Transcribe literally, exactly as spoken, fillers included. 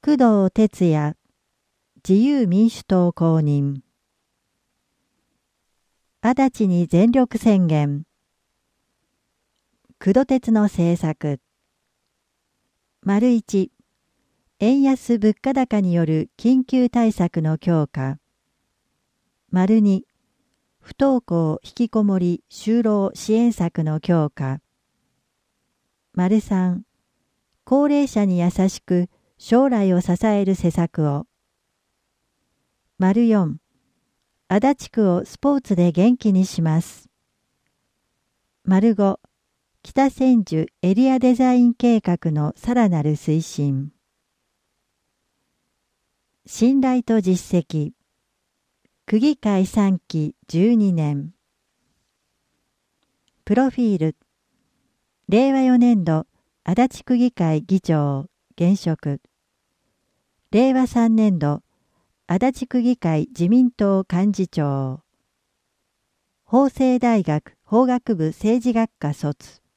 工藤哲也、自由民主党公認。足立に全力宣言。工藤鉄の政策。丸一、円安物価高による緊急対策の強化。丸二、不登校引きこもり就労支援策の強化。丸三、高齢者に優しく将来を支える施策を。丸四、足立区をスポーツで元気にします。丸五、北千住エリアデザイン計画のさらなる推進。信頼と実績。区議会さんきじゅうにねん。プロフィール。れいわよねんど足立区議会議長、現職。れいわさんねんど足立区議会自民党幹事長。法政大学法学部政治学科卒。